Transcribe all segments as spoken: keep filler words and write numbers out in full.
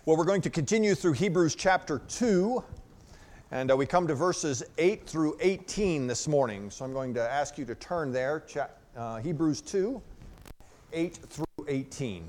Well, we're going to continue through Hebrews chapter two, and uh, we come to verses eight through eighteen this morning. So I'm going to ask you to turn there, cha- uh, Hebrews two, eight through eighteen.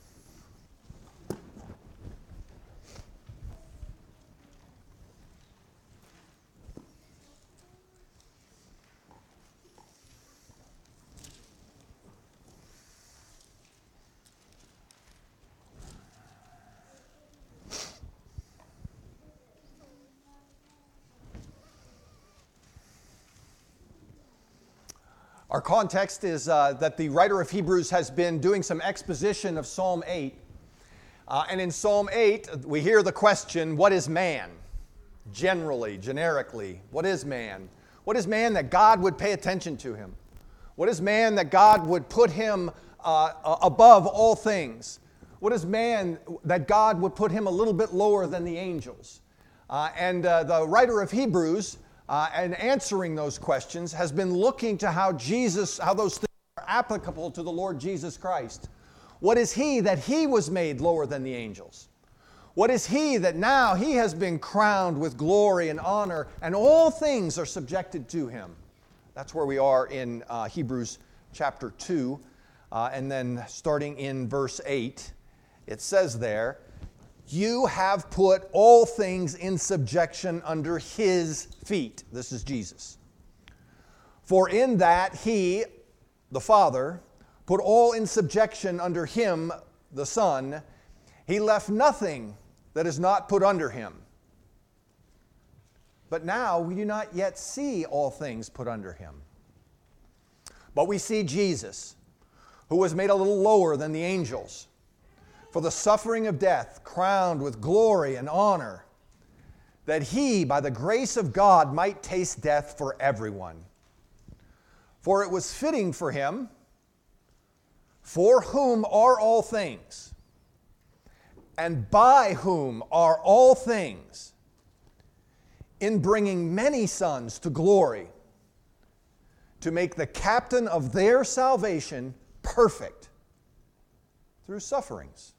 Our context is uh, that the writer of Hebrews has been doing some exposition of Psalm eight. Uh, and in Psalm eight, we hear the question, what is man? Generally, generically, what is man? What is man that God would pay attention to him? What is man that God would put him uh, above all things? What is man that God would put him a little bit lower than the angels? Uh, and uh, the writer of Hebrews Uh, and answering those questions has been looking to how Jesus, how those things are applicable to the Lord Jesus Christ. What is he that he was made lower than the angels? What is he that now he has been crowned with glory and honor and all things are subjected to him? That's where we are in uh, Hebrews chapter two. Uh, and then starting in verse eight, it says there, you have put all things in subjection under his feet. This is Jesus. For in that he, the Father, put all in subjection under him, the Son, he left nothing that is not put under him. But now we do not yet see all things put under him. But we see Jesus, who was made a little lower than the angels, for the suffering of death, crowned with glory and honor, that he, by the grace of God, might taste death for everyone. For it was fitting for him, for whom are all things, and by whom are all things, in bringing many sons to glory, to make the captain of their salvation perfect through sufferings.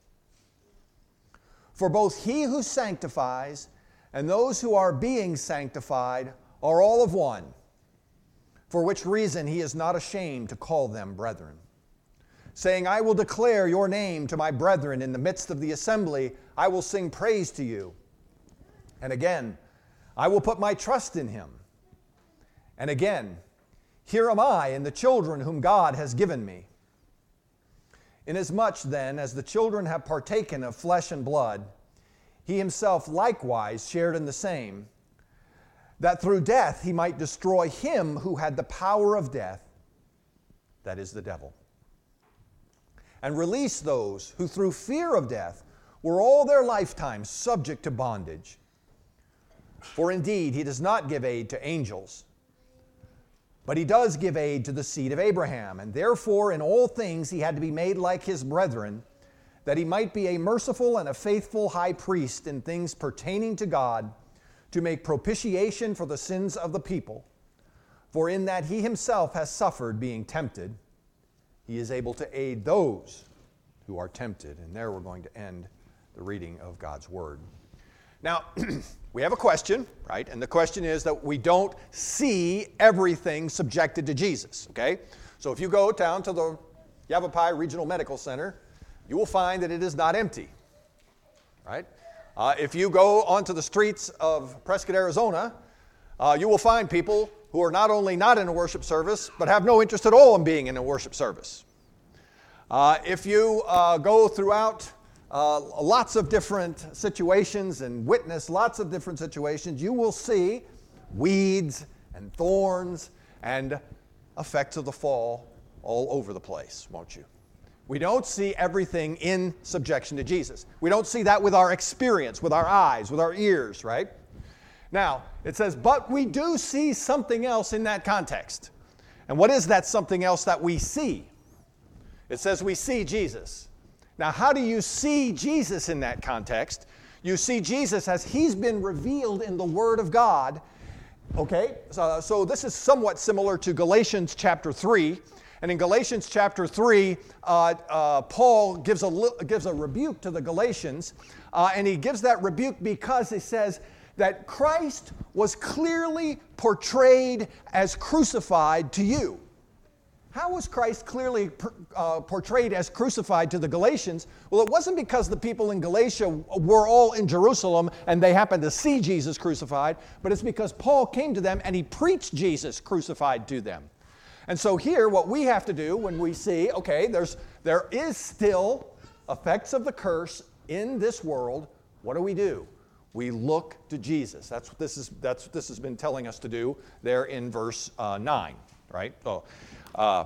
For both he who sanctifies and those who are being sanctified are all of one, for which reason he is not ashamed to call them brethren, saying, I will declare your name to my brethren in the midst of the assembly, I will sing praise to you. And again, I will put my trust in him. And again, here am I and the children whom God has given me. Inasmuch then as the children have partaken of flesh and blood, he himself likewise shared in the same, that through death he might destroy him who had the power of death, that is the devil, and release those who through fear of death were all their lifetime subject to bondage. For indeed he does not give aid to angels, but he does give aid to the seed of Abraham, and therefore in all things he had to be made like his brethren, that he might be a merciful and a faithful high priest in things pertaining to God, to make propitiation for the sins of the people. For in that he himself has suffered being tempted, he is able to aid those who are tempted. And there we're going to end the reading of God's Word. Now, we have a question, right? And the question is that we don't see everything subjected to Jesus, okay? So if you go down to the Yavapai Regional Medical Center, you will find that it is not empty, right? Uh, if you go onto the streets of Prescott, Arizona, uh, you will find people who are not only not in a worship service, but have no interest at all in being in a worship service. Uh, if you uh, go throughout Uh, lots of different situations and witness lots of different situations, you will see weeds and thorns and effects of the fall all over the place, won't you? We don't see everything in subjection to Jesus. We don't see that with our experience, with our eyes, with our ears, right? Now, it says, but we do see something else in that context. And what is that something else that we see? It says we see Jesus. Now, how do you see Jesus in that context? You see Jesus as he's been revealed in the Word of God. Okay, so, so this is somewhat similar to Galatians chapter three. And in Galatians chapter three, uh, uh, Paul gives a, li- gives a rebuke to the Galatians, uh, and he gives that rebuke because he says that Christ was clearly portrayed as crucified to you. How was Christ clearly uh, portrayed as crucified to the Galatians? Well, it wasn't because the people in Galatia were all in Jerusalem and they happened to see Jesus crucified, but it's because Paul came to them and he preached Jesus crucified to them. And so here, what we have to do when we see, okay, there's there is still effects of the curse in this world, what do we do? We look to Jesus. That's what this is. That's what this has been telling us to do there in verse uh, nine, right? So, uh,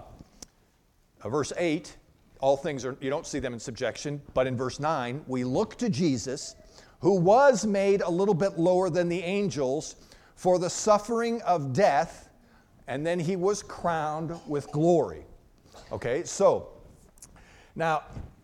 uh, verse eight, all things are, you don't see them in subjection, but in verse nine, we look to Jesus, who was made a little bit lower than the angels for the suffering of death, and then he was crowned with glory. Okay, so now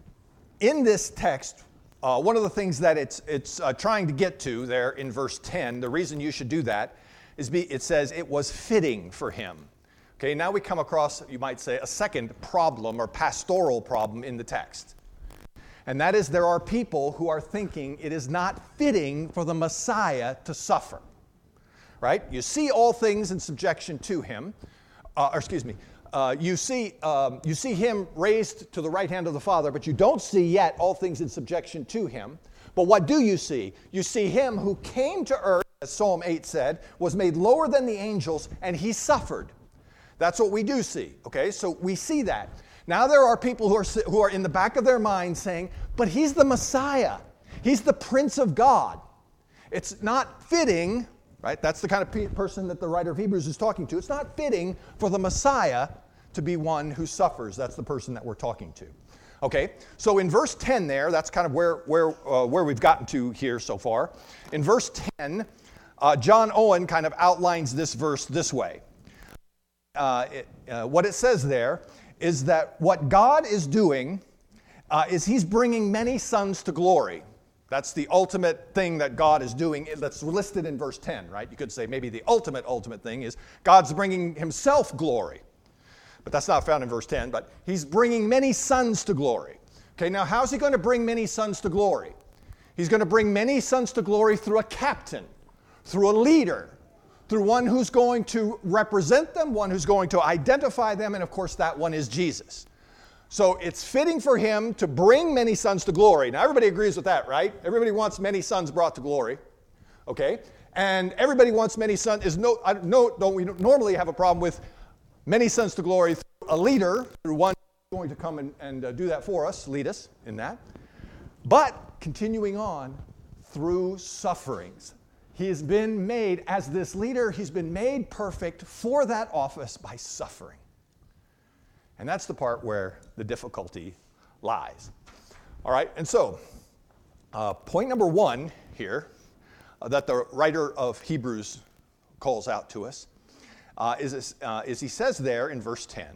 in this text, uh, one of the things that it's it's uh, trying to get to there in verse ten, the reason you should do that is be, it says it was fitting for him. Okay, now we come across, you might say, a second problem or pastoral problem in the text. And that is there are people who are thinking it is not fitting for the Messiah to suffer. Right? You see all things in subjection to him, uh, or excuse me, uh, you see um, you see him raised to the right hand of the Father, but you don't see yet all things in subjection to him. But what do you see? You see him who came to earth, as Psalm eight said, was made lower than the angels, and he suffered. That's what we do see, okay? So we see that. Now there are people who are, who are in the back of their mind saying, but he's the Messiah. He's the Prince of God. It's not fitting, right? That's the kind of pe- person that the writer of Hebrews is talking to. It's not fitting for the Messiah to be one who suffers. That's the person that we're talking to. Okay, so in verse ten there, that's kind of where, where, uh, where we've gotten to here so far. In verse ten, uh, John Owen kind of outlines this verse this way. Uh, it, uh, what it says there is that what God is doing uh, is he's bringing many sons to glory. That's the ultimate thing that God is doing that's listed in verse ten, right? You could say maybe the ultimate, ultimate thing is God's bringing himself glory. But that's not found in verse ten, but he's bringing many sons to glory. Okay, now how's he going to bring many sons to glory? He's going to bring many sons to glory through a captain, through a leader, through one who's going to represent them, one who's going to identify them, and of course that one is Jesus. So it's fitting for him to bring many sons to glory. Now everybody agrees with that, right? Everybody wants many sons brought to glory, okay? And everybody wants many sons. Is no, I, no, don't we normally have a problem with many sons to glory through a leader, through one who's going to come and, and uh, do that for us, lead us in that. But continuing on through sufferings. He has been made, as this leader, he's been made perfect for that office by suffering. And that's the part where the difficulty lies. All right, and so uh, point number one here uh, that the writer of Hebrews calls out to us uh, is, this, uh, is he says there in verse ten,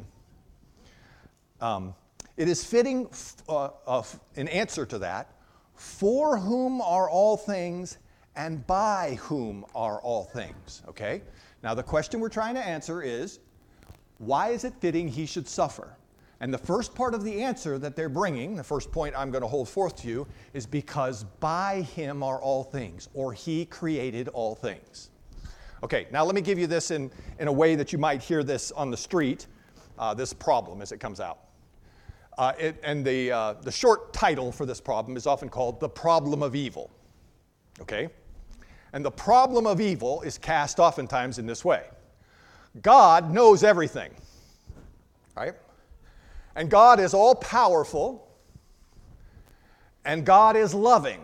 um, it is fitting uh, uh, in answer to that, for whom are all things and by whom are all things, okay? Now the question we're trying to answer is, why is it fitting he should suffer? And the first part of the answer that they're bringing, the first point I'm going to hold forth to you, is because by him are all things, or he created all things. Okay, now let me give you this in, in a way that you might hear this on the street, uh, this problem as it comes out. Uh, it, and the, uh, the short title for this problem is often called the problem of evil, okay? And the problem of evil is cast oftentimes in this way. God knows everything, right? And God is all-powerful, and God is loving.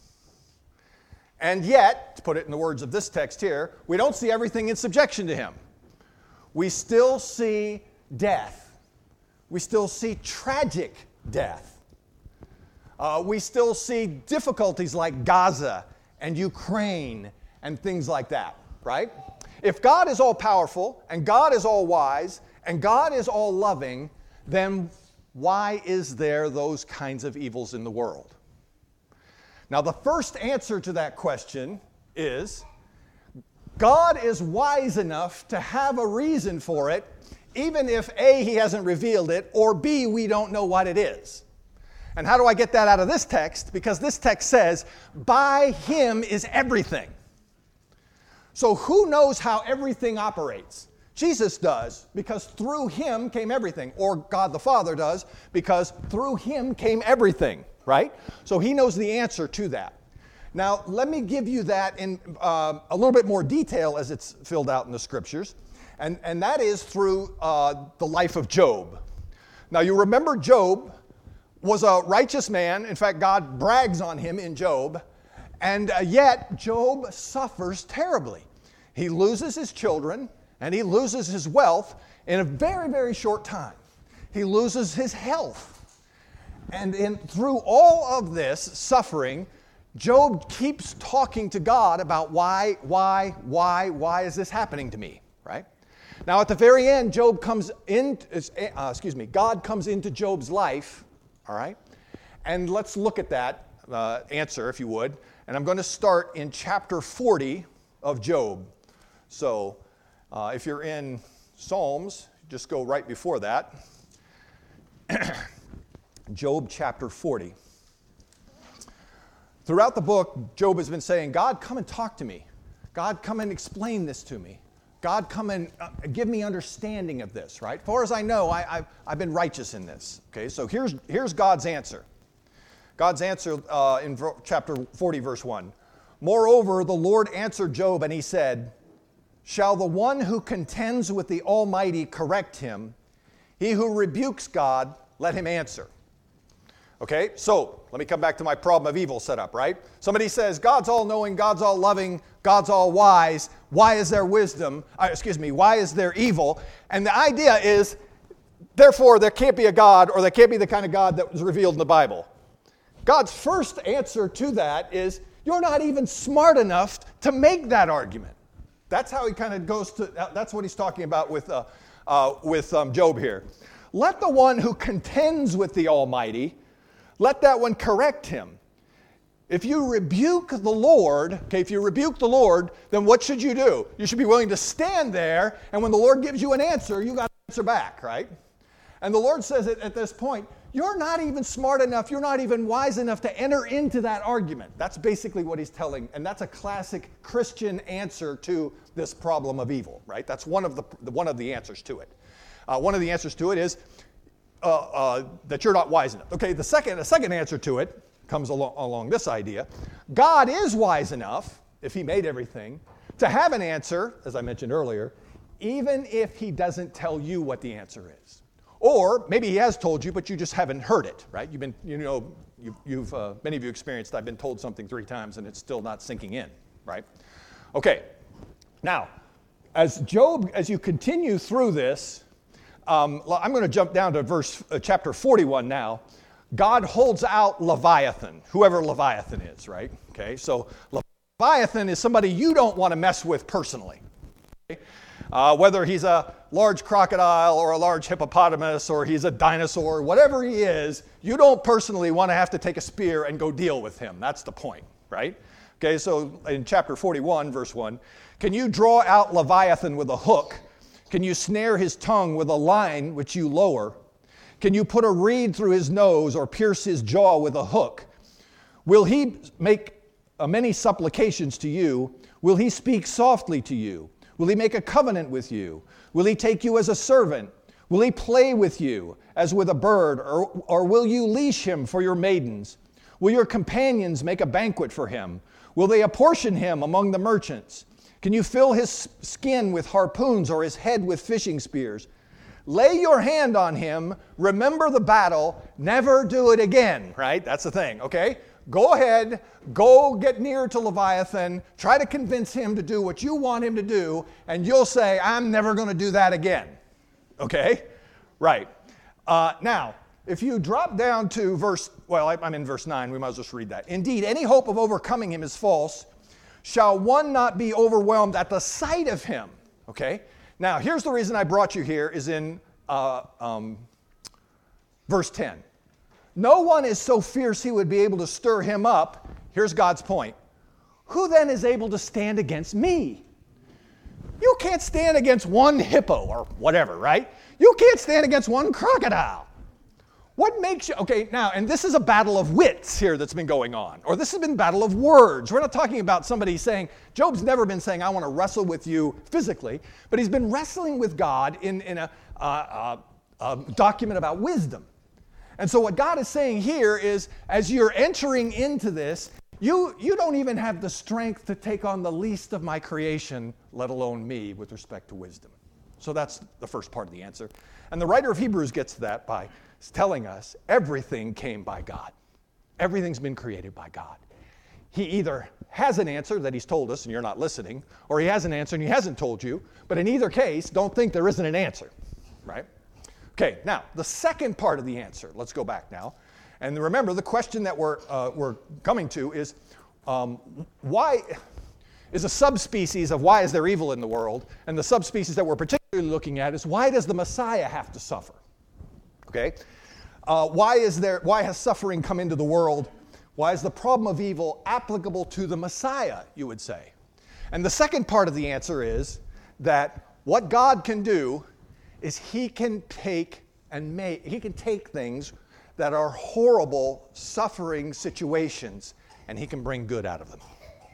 And yet, to put it in the words of this text here, we don't see everything in subjection to him. We still see death. We still see tragic death. Uh, we still see difficulties like Gaza and Ukraine and things like that, right? If God is all-powerful, and God is all-wise, and God is all-loving, then why is there those kinds of evils in the world? Now, the first answer to that question is, God is wise enough to have a reason for it, even if A, he hasn't revealed it, or B, we don't know what it is. And how do I get that out of this text? Because this text says, by him is everything. So who knows how everything operates? Jesus does, because through him came everything. Or God the Father does, because through him came everything, right? So he knows the answer to that. Now, let me give you that in uh, a little bit more detail as it's filled out in the scriptures. And, and that is through uh, the life of Job. Now, you remember Job was a righteous man. In fact, God brags on him in Job. And uh, yet, Job suffers terribly. He loses his children, and he loses his wealth in a very, very short time. He loses his health. And in, through all of this suffering, Job keeps talking to God about why, why, why, why is this happening to me, right? Now, at the very end, Job comes in, uh, excuse me, God comes into Job's life, all right? And let's look at that uh, answer, if you would. And I'm going to start in chapter forty of Job. So, uh, if you're in Psalms, just go right before that. Job chapter forty. Throughout the book, Job has been saying, God, come and talk to me. God, come and explain this to me. God, come and uh, give me understanding of this, right? As far as I know, I, I've, I've been righteous in this. Okay, so here's, here's God's answer. God's answer uh, in chapter forty, verse one. Moreover, the Lord answered Job, and he said, shall the one who contends with the Almighty correct him? He who rebukes God, let him answer. Okay, so let me come back to my problem of evil setup, right? Somebody says, God's all-knowing, God's all-loving, God's all-wise. Why is there wisdom? Uh, excuse me, why is there evil? And the idea is, therefore, there can't be a God, or there can't be the kind of God that was revealed in the Bible. God's first answer to that is, you're not even smart enough to make that argument. That's how he kind of goes to, that's what he's talking about with, uh, uh, with um, Job here. Let the one who contends with the Almighty, let that one correct him. If you rebuke the Lord, okay, if you rebuke the Lord, then what should you do? You should be willing to stand there, and when the Lord gives you an answer, you got to answer back, right? And the Lord says it at this point, you're not even smart enough, you're not even wise enough to enter into that argument. That's basically what he's telling, and that's a classic Christian answer to this problem of evil, right? That's one of the, one of the answers to it. Uh, one of the answers to it is uh, uh, that you're not wise enough. Okay, the second, the second answer to it comes along, along this idea. God is wise enough, if he made everything, to have an answer, as I mentioned earlier, even if he doesn't tell you what the answer is. Or maybe he has told you, but you just haven't heard it, right? You've been, you know, you've, you've uh, many of you experienced, I've been told something three times and it's still not sinking in, right? Okay, now, as Job, as you continue through this, um, I'm going to jump down to verse, uh, chapter forty-one now. God holds out Leviathan, whoever Leviathan is, right? Okay, so Leviathan is somebody you don't want to mess with personally. Okay? Uh, whether he's a large crocodile or a large hippopotamus or he's a dinosaur, whatever he is, you don't personally want to have to take a spear and go deal with him. That's the point, right? Okay, so in chapter forty-one, verse one, can you draw out Leviathan with a hook? Can you snare his tongue with a line which you lower? Can you put a reed through his nose or pierce his jaw with a hook? Will he make uh, many supplications to you? Will he speak softly to you? Will he make a covenant with you? Will he take you as a servant? Will he play with you as with a bird? Or, or will you leash him for your maidens? Will your companions make a banquet for him? Will they apportion him among the merchants? Can you fill his skin with harpoons or his head with fishing spears? Lay your hand on him, remember the battle, never do it again, right? That's the thing, okay? Go ahead, go get near to Leviathan, try to convince him to do what you want him to do, and you'll say, I'm never going to do that again. Okay? Right. Uh, now, if you drop down to verse, well, I'm in verse nine, we might as well just read that. Indeed, any hope of overcoming him is false. Shall one not be overwhelmed at the sight of him? Okay? Now, here's the reason I brought you here is in uh, um, verse ten. No one is so fierce he would be able to stir him up. Here's God's point. Who then is able to stand against me? You can't stand against one hippo or whatever, right? You can't stand against one crocodile. What makes you, okay, now, and this is a battle of wits here that's been going on, or this has been a battle of words. We're not talking about somebody saying, Job's never been saying, I want to wrestle with you physically, but he's been wrestling with God in, in a, uh, uh, a document about wisdom. And so what God is saying here is, as you're entering into this, you, you don't even have the strength to take on the least of my creation, let alone me, with respect to wisdom. So that's the first part of the answer. And the writer of Hebrews gets to that by telling us everything came by God. Everything's been created by God. He either has an answer that he's told us and you're not listening, or he has an answer and he hasn't told you. But in either case, don't think there isn't an answer, right? Okay, now, the second part of the answer, let's go back now. And remember, the question that we're, uh, we're coming to is, um, why is a subspecies of why is there evil in the world, and the subspecies that we're particularly looking at is why does the Messiah have to suffer? Okay? Uh, why is there, why has suffering come into the world? Why is the problem of evil applicable to the Messiah, you would say? And the second part of the answer is that what God can do is he can take and make, he can take things that are horrible, suffering situations, and he can bring good out of them.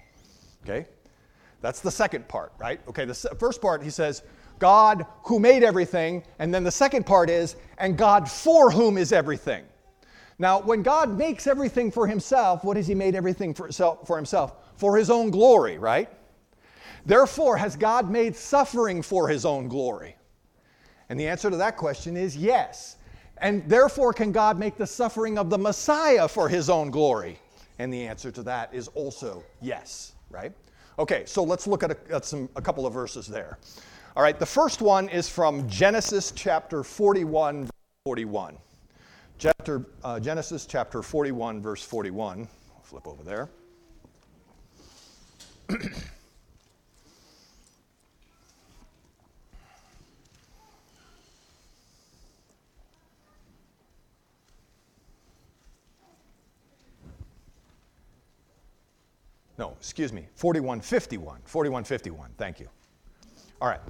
Okay? That's the second part, right? Okay, the first part, he says, God who made everything, and then the second part is, and God for whom is everything. Now, when God makes everything for himself, what has he made everything for himself? For his own glory, right? Therefore, has God made suffering for his own glory? And the answer to that question is yes. And therefore, can God make the suffering of the Messiah for his own glory? And the answer to that is also yes, right? Okay, so let's look at a, at some, a couple of verses there. All right, the first one is from Genesis chapter forty-one, verse forty-one. Chapter, uh, Genesis chapter forty-one, verse forty-one. I'll flip over there. No, excuse me, forty-one fifty-one. forty-one fifty-one, thank you. All right,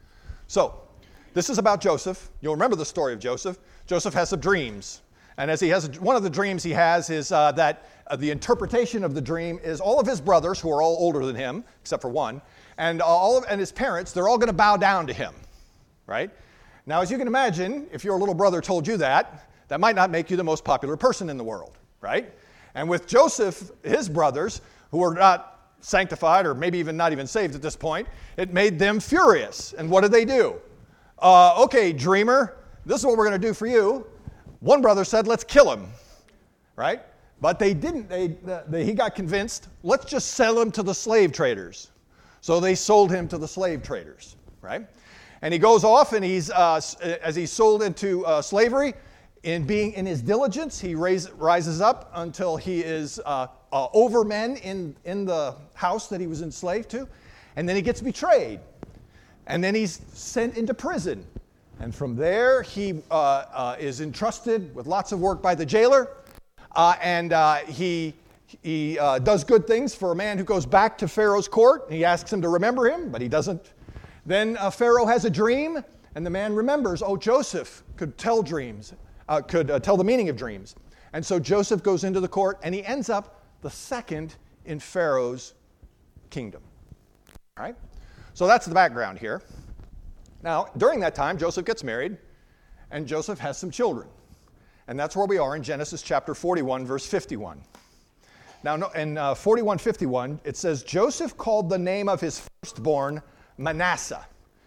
so this is about Joseph. You'll remember the story of Joseph. Joseph has some dreams. And as he has, one of the dreams he has is uh, that uh, the interpretation of the dream is all of his brothers, who are all older than him, except for one, and all of, and his parents, they're all going to bow down to him, right? Now, as you can imagine, if your little brother told you that, that might not make you the most popular person in the world, right? And with Joseph, his brothers, who are not sanctified or maybe even not even saved at this point, it made them furious. And what did they do? Uh, okay, dreamer, this is what we're going to do for you. One brother said, let's kill him, right? But they didn't. They, they, he got convinced, let's just sell him to the slave traders. So they sold him to the slave traders, right? And he goes off and he's, uh, as he's sold into uh, slavery, in being in his diligence, he raise, rises up until he is uh, uh, over men in, in the house that he was enslaved to. And then he gets betrayed. And then he's sent into prison. And from there, he uh, uh, is entrusted with lots of work by the jailer. Uh, and uh, he, he uh, does good things for a man who goes back to Pharaoh's court. He asks him to remember him, but he doesn't. Then uh, Pharaoh has a dream, and the man remembers, oh, Joseph could tell dreams. Uh, could uh, tell the meaning of dreams. And so Joseph goes into the court, and he ends up the second in Pharaoh's kingdom. All right? So that's the background here. Now, during that time, Joseph gets married, and Joseph has some children. And that's where we are in Genesis chapter forty-one, verse fifty-one. Now, in uh, forty-one fifty-one, it says, Joseph called the name of his firstborn Manasseh.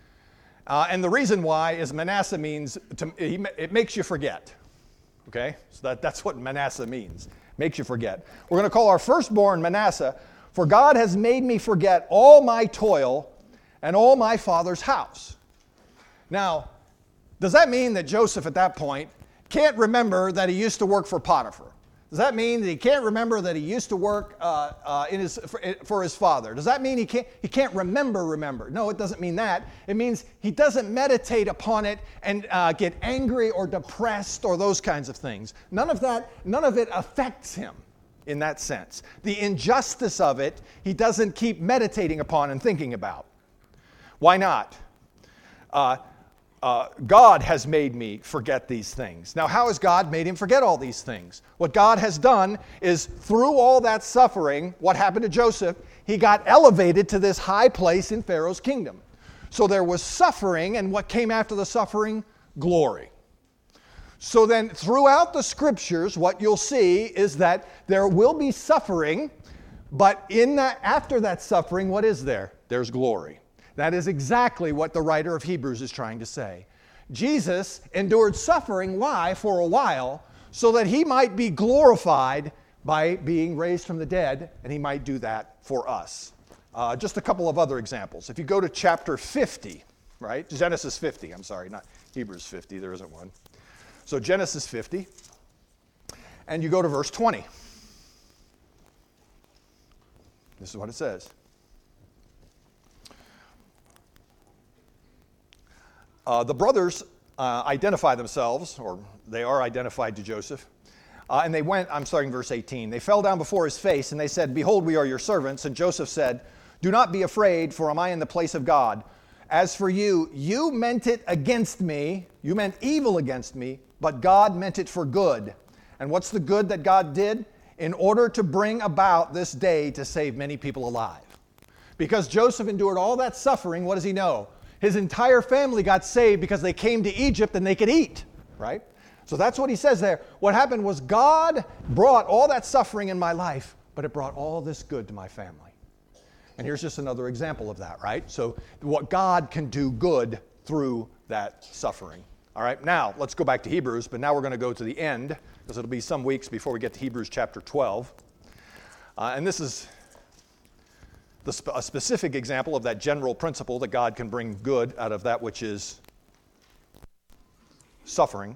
Uh, and the reason why is Manasseh means, to, it makes you forget. Okay? So that, that's what Manasseh means. Makes you forget. We're going to call our firstborn Manasseh, for God has made me forget all my toil and all my father's house. Now, does that mean that Joseph at that point can't remember that he used to work for Potiphar? Does that mean that he can't remember that he used to work uh, uh, in his, for, for his father? Does that mean he can't, he can't remember, remember? No, it doesn't mean that. It means he doesn't meditate upon it and uh, get angry or depressed or those kinds of things. None of that, none of it affects him in that sense. The injustice of it, he doesn't keep meditating upon and thinking about. Why not? Uh, uh, God has made me forget these things. Now, how has God made him forget all these things? What God has done is through all that suffering, what happened to Joseph, he got elevated to this high place in Pharaoh's kingdom. So there was suffering, and what came after the suffering? Glory. So then throughout the scriptures, what you'll see is that there will be suffering, but in that, after that suffering, what is there? There's glory. That is exactly what the writer of Hebrews is trying to say. Jesus endured suffering, why? For a while, so that he might be glorified by being raised from the dead, and he might do that for us. Uh, just a couple of other examples. If you go to chapter fifty, right? Genesis fifty, I'm sorry, not Hebrews fifty, there isn't one. So Genesis fifty, and you go to verse twenty. This is what it says. Uh, the brothers uh, identify themselves, or they are identified to Joseph, uh, and they went, I'm starting verse eighteen, they fell down before his face, and they said, "Behold, we are your servants." And Joseph said, "Do not be afraid, for am I in the place of God? As for you, you meant it against me, you meant evil against me, but God meant it for good." And what's the good that God did? In order to bring about this day to save many people alive. Because Joseph endured all that suffering, what does he know? His entire family got saved because they came to Egypt and they could eat, right? So that's what he says there. What happened was God brought all that suffering in my life, but it brought all this good to my family. And here's just another example of that, right? So what God can do good through that suffering. All right, now let's go back to Hebrews, but now we're going to go to the end, because it'll be some weeks before we get to Hebrews chapter twelve. Uh, and this is the sp- a specific example of that general principle that God can bring good out of that which is suffering.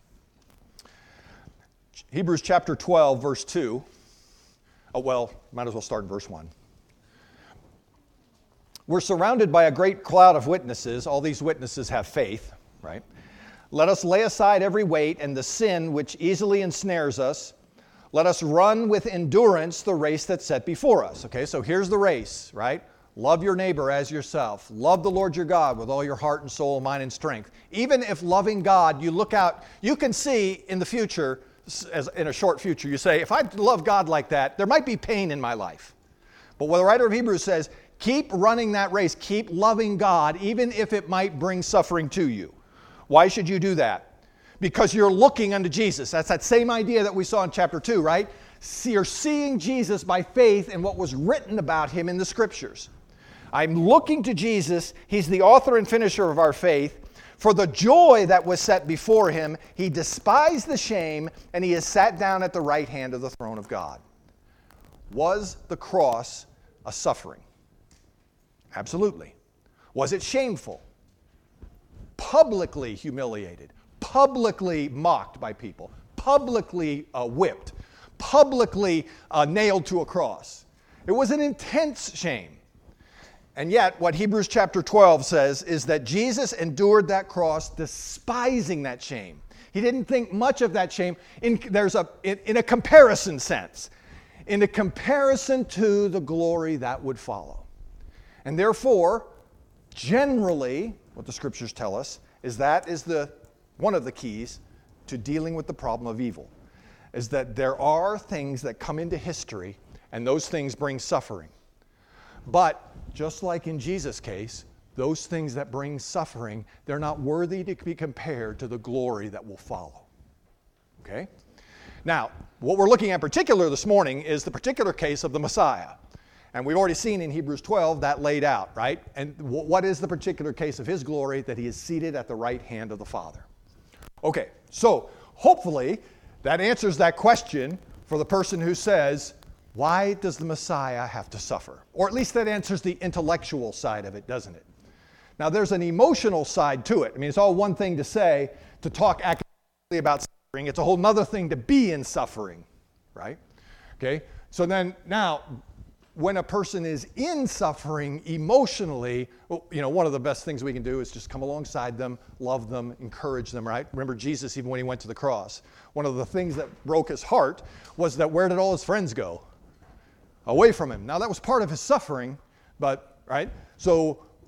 Hebrews chapter twelve, verse two. Oh, well, might as well start in verse one. We're surrounded by a great cloud of witnesses. All these witnesses have faith, right? Let us lay aside every weight and the sin which easily ensnares us. Let us run with endurance the race that's set before us. Okay, so here's the race, right? Love your neighbor as yourself. Love the Lord your God with all your heart and soul, mind and strength. Even if loving God, you look out, you can see in the future, as in a short future, you say, if I love God like that, there might be pain in my life. But what the writer of Hebrews says, keep running that race. Keep loving God, even if it might bring suffering to you. Why should you do that? Because you're looking unto Jesus. That's that same idea that we saw in chapter two, right? See, you're seeing Jesus by faith in what was written about him in the scriptures. I'm looking to Jesus. He's the author and finisher of our faith. For the joy that was set before him, he despised the shame, and he has sat down at the right hand of the throne of God. Was the cross a suffering? Absolutely. Was it shameful? Publicly humiliated, publicly mocked by people, publicly uh, whipped, publicly uh, nailed to a cross. It was an intense shame. And yet, what Hebrews chapter twelve says is that Jesus endured that cross despising that shame. He didn't think much of that shame in, there's a, in, in a comparison sense, in a comparison to the glory that would follow. And therefore, generally, what the scriptures tell us is that is the one of the keys to dealing with the problem of evil, is that there are things that come into history and those things bring suffering. But just like in Jesus' case, those things that bring suffering, they're not worthy to be compared to the glory that will follow. Okay? Now, what we're looking at particular this morning is the particular case of the Messiah. And we've already seen in Hebrews twelve that laid out, right? And w- what is the particular case of his glory? That he is seated at the right hand of the Father. Okay, so hopefully that answers that question for the person who says, why does the Messiah have to suffer? Or at least that answers the intellectual side of it, doesn't it? Now there's an emotional side to it. I mean, it's all one thing to say, to talk academically about suffering. It's a whole other thing to be in suffering, right? Okay, so then now, when a person is in suffering emotionally, well, you know, one of the best things we can do is just come alongside them, love them, encourage them, right? Remember Jesus, even when he went to the cross, one of the things that broke his heart was that where did all his friends go? Away from him. Now that was part of his suffering, but, right? So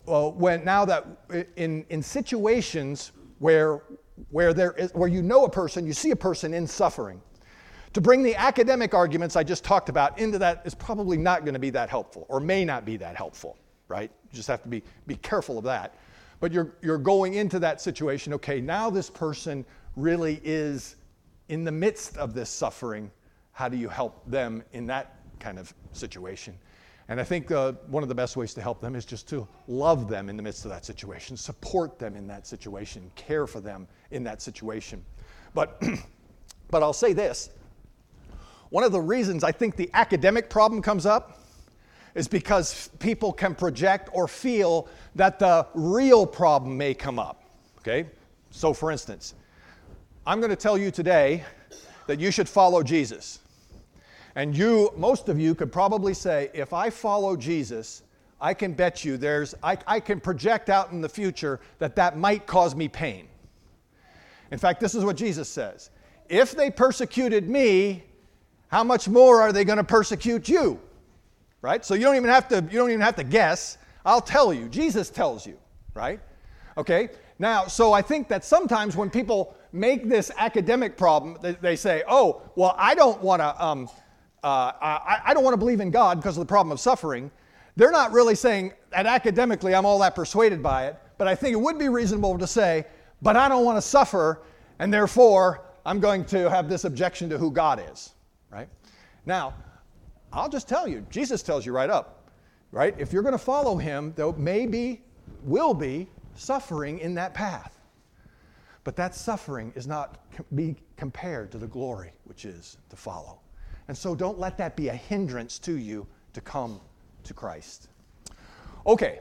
uh, when now that in, in situations where, where, there is, where you know a person, you see a person in suffering, to bring the academic arguments I just talked about into that is probably not going to be that helpful, or may not be that helpful, right? You just have to be, be careful of that. But you're, you're going into that situation, okay, now this person really is in the midst of this suffering. How do you help them in that kind of situation? And I think uh, one of the best ways to help them is just to love them in the midst of that situation, support them in that situation, care for them in that situation. But, but I'll say this. One of the reasons I think the academic problem comes up is because people can project or feel that the real problem may come up, okay? So for instance, I'm going to tell you today that you should follow Jesus. And you, most of you could probably say, if I follow Jesus, I can bet you there's, I, I can project out in the future that that might cause me pain. In fact, this is what Jesus says. If they persecuted me, how much more are they going to persecute you? Right? So you don't even have to, you don't even have to guess. I'll tell you. Jesus tells you, right? Okay? Now, so I think that sometimes when people make this academic problem, they, they say, oh, well, I don't want to, um, uh, I, I don't want to believe in God because of the problem of suffering. They're not really saying that academically I'm all that persuaded by it, but I think it would be reasonable to say, but I don't want to suffer, and therefore I'm going to have this objection to who God is, right? Now, I'll just tell you, Jesus tells you right up, right? If you're going to follow him, there may be, will be, suffering in that path. But that suffering is not be compared to the glory which is to follow. And so don't let that be a hindrance to you to come to Christ. Okay,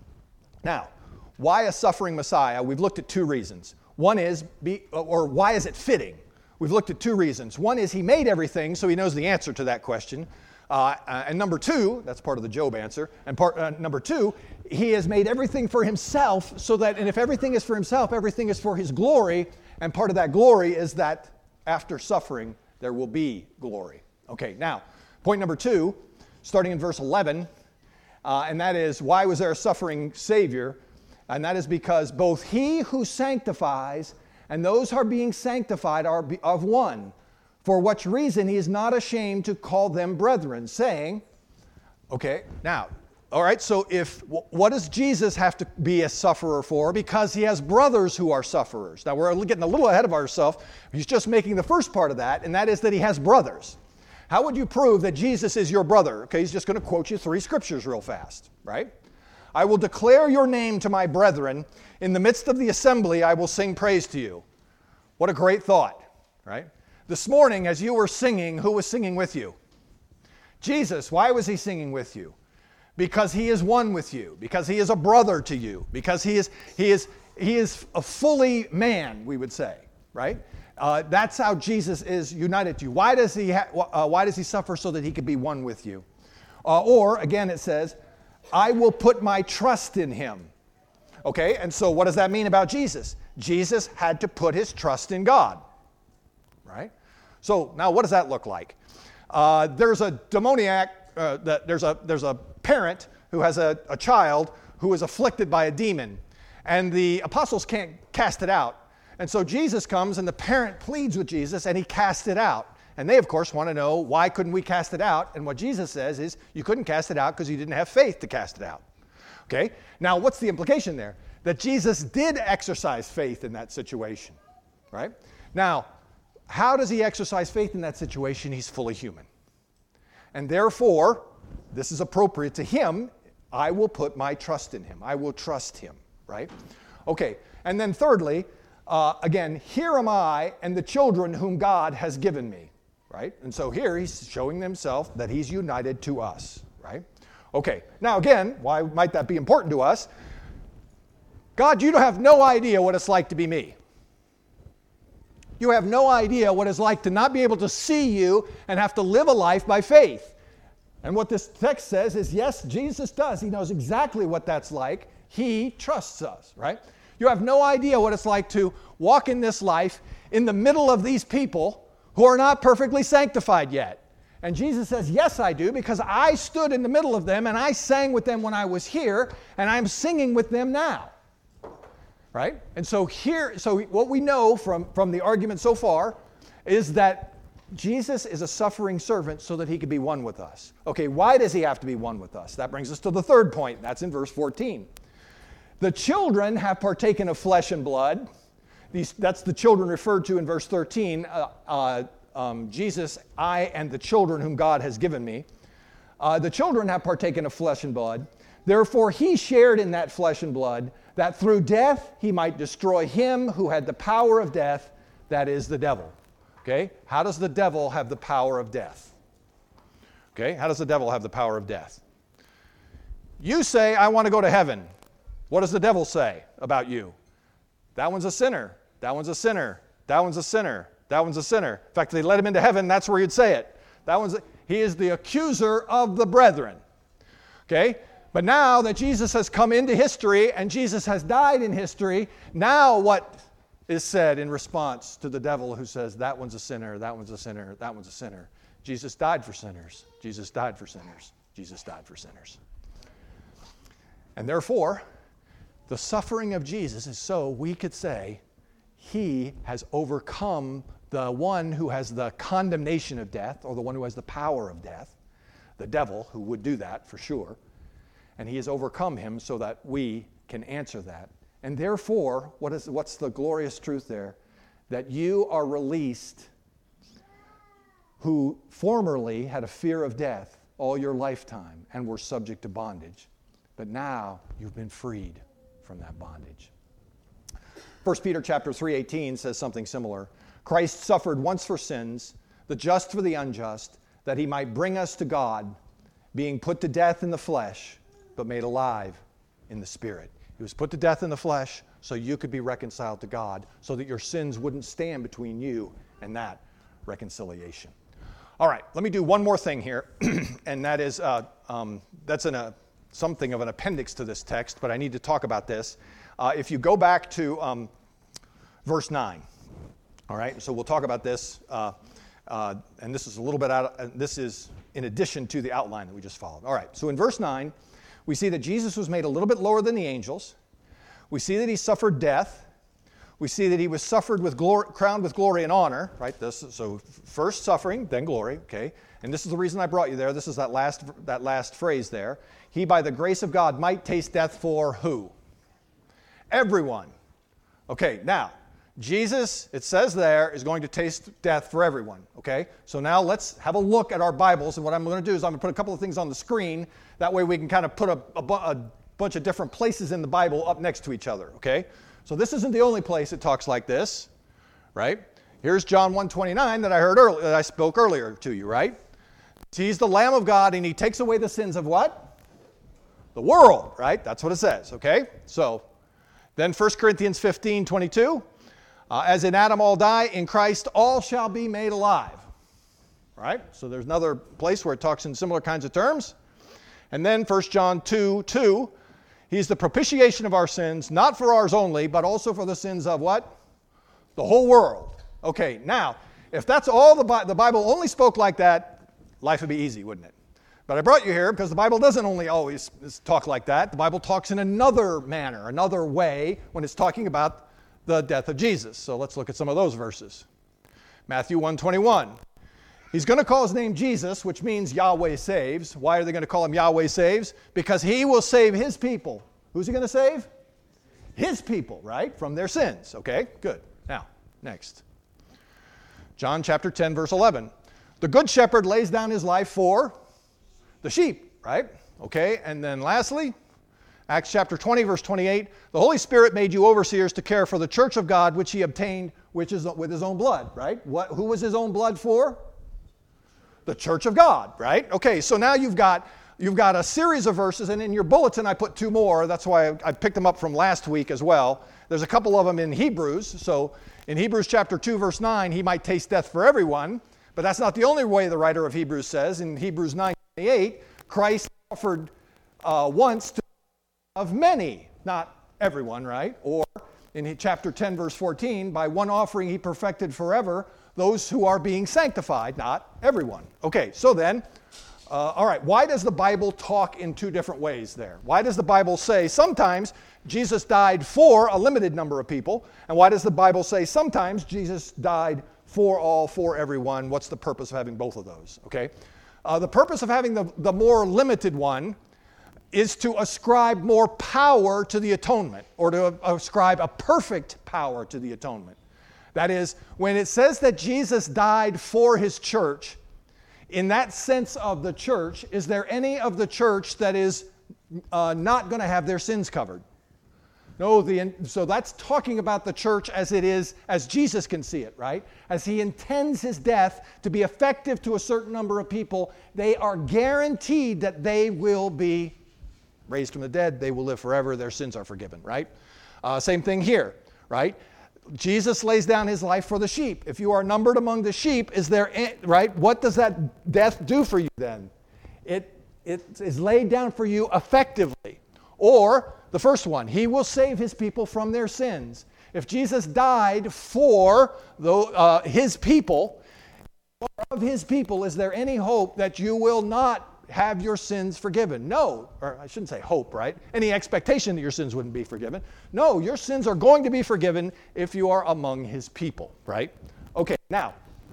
now, why a suffering Messiah? We've looked at two reasons. One is, be, or why is it fitting? We've looked at two reasons. One is he made everything, so he knows the answer to that question. Uh, uh, and number two, that's part of the Job answer, and part uh, number two, he has made everything for himself so that, and if everything is for himself, everything is for his glory, and part of that glory is that after suffering, there will be glory. Okay, now, point number two, starting in verse eleven, uh, and that is, why was there a suffering Savior? And that is because both he who sanctifies and those who are being sanctified are of one. For which reason he is not ashamed to call them brethren, saying, okay, now, all right, so if, what does Jesus have to be a sufferer for? Because he has brothers who are sufferers. Now, we're getting a little ahead of ourselves. He's just making the first part of that, and that is that he has brothers. How would you prove that Jesus is your brother? Okay, he's just going to quote you three scriptures real fast, right? I will declare your name to my brethren. In the midst of the assembly, I will sing praise to you. What a great thought, right? This morning, as you were singing, who was singing with you? Jesus. Why was he singing with you? Because he is one with you. Because he is a brother to you. Because he is he is he is a fully man, we would say, right? Uh, that's how Jesus is united to you. Why does he ha- uh, why does he suffer? So that he could be one with you. Uh, or again, it says, "I will put my trust in him." Okay, and so what does that mean about Jesus? Jesus had to put his trust in God. Right? So now what does that look like? Uh, there's a demoniac, uh, that there's a there's a parent who has a, a child who is afflicted by a demon, and the apostles can't cast it out. And so Jesus comes and the parent pleads with Jesus and he casts it out. And they of course want to know, why couldn't we cast it out? And what Jesus says is, you couldn't cast it out because you didn't have faith to cast it out. Okay? Now what's the implication there? That Jesus did exercise faith in that situation. Right? Now, how does he exercise faith in that situation? He's fully human. And therefore, this is appropriate to him. I will put my trust in him. I will trust him, right? Okay, and then thirdly, uh, again, here am I and the children whom God has given me, right? And so here he's showing himself that he's united to us, right? Okay, now again, why might that be important to us? God, you have no idea what it's like to be me. You have no idea what it's like to not be able to see you and have to live a life by faith. And what this text says is, yes, Jesus does. He knows exactly what that's like. He trusts us, right? You have no idea what it's like to walk in this life in the middle of these people who are not perfectly sanctified yet. And Jesus says, yes, I do, because I stood in the middle of them and I sang with them when I was here, and I'm singing with them now. Right? And so here, so what we know from, from the argument so far is that Jesus is a suffering servant so that he could be one with us. Okay, why does he have to be one with us? That brings us to the third point. That's in verse fourteen. The children have partaken of flesh and blood. These, that's the children referred to in verse thirteen. Uh, uh, um, Jesus, I and the children whom God has given me. Uh, the children have partaken of flesh and blood. Therefore he shared in that flesh and blood, that through death he might destroy him who had the power of death, that is the devil. Okay, how does the devil have the power of death? Okay, how does the devil have the power of death? You say, I want to go to heaven. What does the devil say about you? That one's a sinner. That one's a sinner. That one's a sinner. That one's a sinner. In fact, if they let him into heaven, that's where you'd say it. That one's a, he is the accuser of the brethren. Okay, but now that Jesus has come into history and Jesus has died in history, now what is said in response to the devil who says, that one's a sinner, that one's a sinner, that one's a sinner? Jesus died for sinners. Jesus died for sinners. Jesus died for sinners. And therefore, the suffering of Jesus is so we could say he has overcome the one who has the condemnation of death, or the one who has the power of death, the devil, who would do that for sure. And he has overcome him so that we can answer that. And therefore, what is, what's the glorious truth there? That you are released, who formerly had a fear of death all your lifetime and were subject to bondage. But now you've been freed from that bondage. First Peter chapter three eighteen says something similar. Christ suffered once for sins, the just for the unjust, that he might bring us to God, being put to death in the flesh, but made alive in the Spirit. He was put to death in the flesh so you could be reconciled to God, so that your sins wouldn't stand between you and that reconciliation. All right, let me do one more thing here, and that is, uh, um, that's in a, something of an appendix to this text, but I need to talk about this. Uh, if you go back to um, verse nine, all right, so we'll talk about this, uh, uh, and this is a little bit out, of, uh, this is in addition to the outline that we just followed. All right, so in verse nine, we see that Jesus was made a little bit lower than the angels. We see that he suffered death. We see that he was suffered with glory, crowned with glory and honor, right? This, so first suffering, then glory, okay? And this is the reason I brought you there. This is that last, that last phrase there. He, by the grace of God, might taste death for who? Everyone. Okay, now, Jesus, it says there, is going to taste death for everyone, okay? So now let's have a look at our Bibles, and what I'm going to do is I'm going to put a couple of things on the screen. That way we can kind of put a, a, a bunch of different places in the Bible up next to each other, okay? So this isn't the only place it talks like this, right? Here's John one twenty-nine that I heard earlier, that I spoke earlier to you, right? He's the Lamb of God, and he takes away the sins of what? The world, right? That's what it says, okay? So then First Corinthians fifteen twenty-two, uh, as in Adam all die, in Christ all shall be made alive, right? So there's another place where it talks in similar kinds of terms. And then First John two two, he's the propitiation of our sins, not for ours only, but also for the sins of what? The whole world. Okay, now, if that's all the Bible, the Bible only spoke like that, life would be easy, wouldn't it? But I brought you here because the Bible doesn't only always talk like that. The Bible talks in another manner, another way, when it's talking about the death of Jesus. So let's look at some of those verses. Matthew one twenty-one. He's going to call his name Jesus, which means Yahweh saves. Why are they going to call him Yahweh saves? Because he will save his people. Who's he going to save? His people, right? From their sins. Okay, good. Now, next. John chapter ten, verse eleven. The good shepherd lays down his life for the sheep, right? Okay, and then lastly, Acts chapter twenty, verse twenty-eight. The Holy Spirit made you overseers to care for the church of God, which he obtained, which is with his own blood, right? What, who was his own blood for? The church of God, right? Okay, so now you've got you've got a series of verses, and in your bulletin I put two more. That's why I, I picked them up from last week as well. There's a couple of them in Hebrews. So in Hebrews chapter two, verse nine, he might taste death for everyone. But that's not the only way the writer of Hebrews says. In Hebrews nine twenty-eight, Christ offered uh, once to of many, not everyone, right? Or in chapter ten, verse fourteen, by one offering he perfected forever those who are being sanctified, not everyone. Okay, so then, uh, all right, why does the Bible talk in two different ways there? Why does the Bible say sometimes Jesus died for a limited number of people, and why does the Bible say sometimes Jesus died for all, for everyone? What's the purpose of having both of those? Okay, uh, the purpose of having the, the more limited one is to ascribe more power to the atonement, or to ascribe a perfect power to the atonement. That is, when it says that Jesus died for his church, in that sense of the church, is there any of the church that is uh, not going to have their sins covered? No, the, so that's talking about the church as it is, as Jesus can see it, right? As he intends his death to be effective to a certain number of people, they are guaranteed that they will be raised from the dead, they will live forever, their sins are forgiven, right? Uh, same thing here, right? Jesus lays down his life for the sheep. If you are numbered among the sheep, is there, right? What does that death do for you then? It, it is laid down for you effectively. Or the first one, he will save his people from their sins. If Jesus died for the, uh, his people, of his people, is there any hope that you will not have your sins forgiven? No, or I shouldn't say hope, right? Any expectation that your sins wouldn't be forgiven. No, your sins are going to be forgiven if you are among his people, right? Okay, now,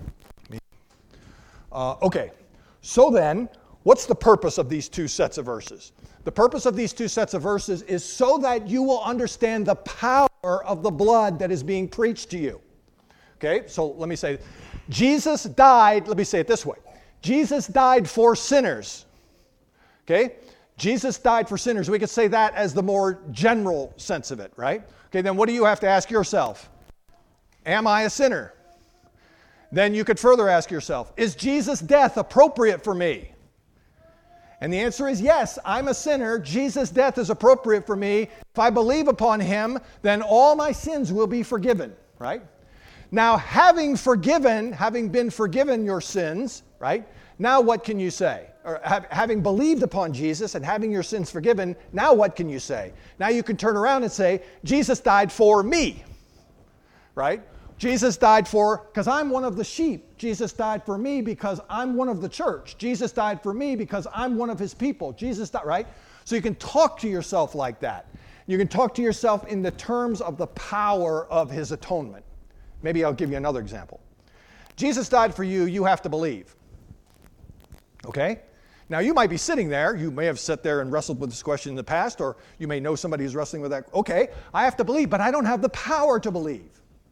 uh, okay, so then, what's the purpose of these two sets of verses? The purpose of these two sets of verses is so that you will understand the power of the blood that is being preached to you. Okay, so let me say, Jesus died, let me say it this way. Jesus died for sinners. Okay? Jesus died for sinners. We could say that as the more general sense of it, right? Okay, then what do you have to ask yourself? Am I a sinner? Then you could further ask yourself, is Jesus' death appropriate for me? And the answer is yes, I'm a sinner. Jesus' death is appropriate for me. If I believe upon him, then all my sins will be forgiven, right? Now, having forgiven, having been forgiven your sins, right? Now what can you say? Or have, having believed upon Jesus and having your sins forgiven, now what can you say? Now you can turn around and say, Jesus died for me, right? Jesus died for, because I'm one of the sheep. Jesus died for me because I'm one of the church. Jesus died for me because I'm one of his people. Jesus died, right? So you can talk to yourself like that. You can talk to yourself in the terms of the power of his atonement. Maybe I'll give you another example. Jesus died for you, you have to believe. Okay? Now you might be sitting there, you may have sat there and wrestled with this question in the past, or you may know somebody who's wrestling with that. Okay, I have to believe, but I don't have the power to believe.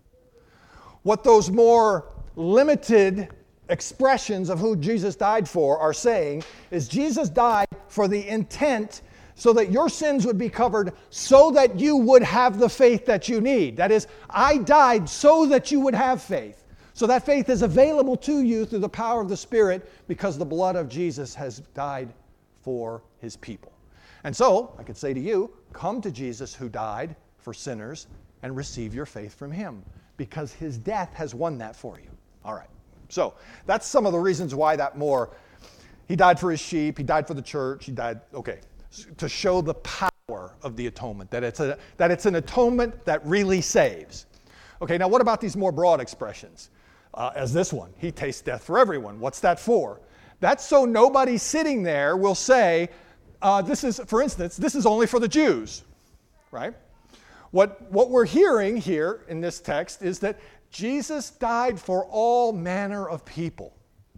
What those more limited expressions of who Jesus died for are saying is Jesus died for the intent so that your sins would be covered, so that you would have the faith that you need. That is, I died so that you would have faith. So that faith is available to you through the power of the Spirit because the blood of Jesus has died for his people. And so, I could say to you, come to Jesus who died for sinners and receive your faith from him because his death has won that for you. All right. So, that's some of the reasons why that more, he died for his sheep, he died for the church, he died, okay, to show the power of the atonement, that it's a, that it's an atonement that really saves. Okay, now what about these more broad expressions? Uh, as this one, he tastes death for everyone. What's that for? That's so nobody sitting there will say, uh, this is, for instance, this is only for the Jews, right? What, what we're hearing here in this text is that Jesus died for all manner of people.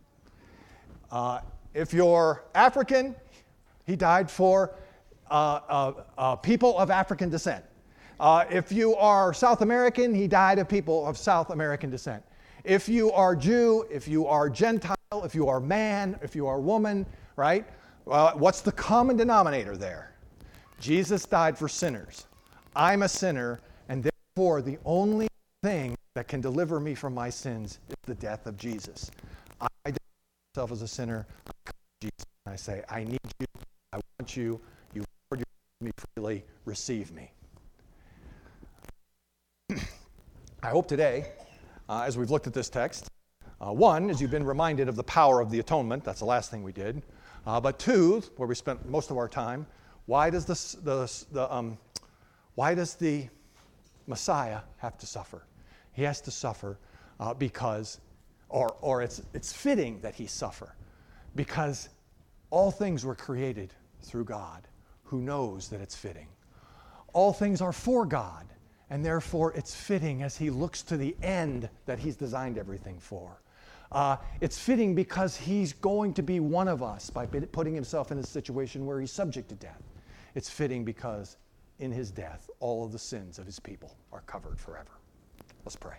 Uh, if you're African, he died for uh, uh, uh, people of African descent. Uh, if you are South American, he died of people of South American descent. If you are Jew, if you are Gentile, if you are man, if you are woman, right? Uh, what's the common denominator there? Jesus died for sinners. I'm a sinner, and therefore the only thing that can deliver me from my sins is the death of Jesus. I identify myself as a sinner. I come to Jesus and I say, I need you. I want you. You Lord, you love me freely. Receive me. I hope today, uh, as we've looked at this text, uh, one, is you've been reminded of the power of the atonement. That's the last thing we did. Uh, but two, where we spent most of our time, why does this, the, the, um, why does the Messiah have to suffer? He has to suffer uh, because or, or it's, it's fitting that he suffer, because all things were created through God, who knows that it's fitting. All things are for God, and therefore it's fitting as he looks to the end that he's designed everything for. Uh, it's fitting because he's going to be one of us by putting himself in a situation where he's subject to death. It's fitting because in his death, all of the sins of his people are covered forever. Let's pray.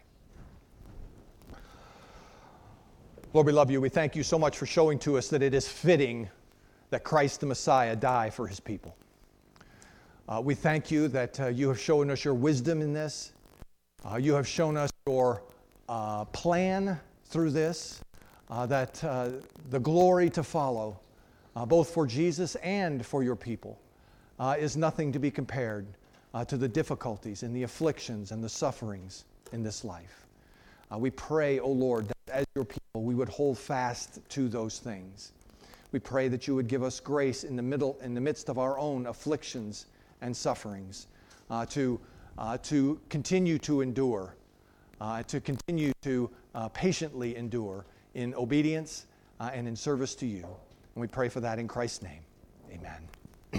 Lord, we love you. We thank you so much for showing to us that it is fitting that Christ the Messiah die for his people. Uh, we thank you that uh, you have shown us your wisdom in this. Uh, you have shown us your uh, plan through this, uh, that uh, the glory to follow, uh, both for Jesus and for your people, uh, is nothing to be compared uh, to the difficulties and the afflictions and the sufferings in this life. Uh, we pray, O Lord, that as your people we would hold fast to those things. We pray that you would give us grace in the middle, in the midst of our own afflictions and sufferings, uh, to, uh, to continue to endure, uh, to continue to uh, patiently endure in obedience uh, and in service to you. And we pray for that in Christ's name. Amen.